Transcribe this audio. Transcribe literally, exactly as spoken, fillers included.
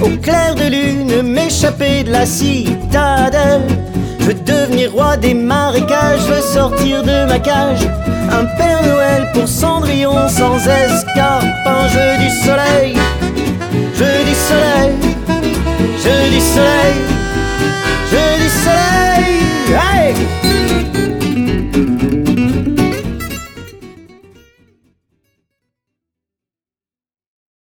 au clair de lune, m'échapper de la citadelle. Je veux devenir roi des marécages, je veux sortir de ma cage. Un Père Noël pour Cendrillon sans escarpe. Un jeu du soleil, jeu du soleil, jeu du soleil, jeu du soleil. Hey!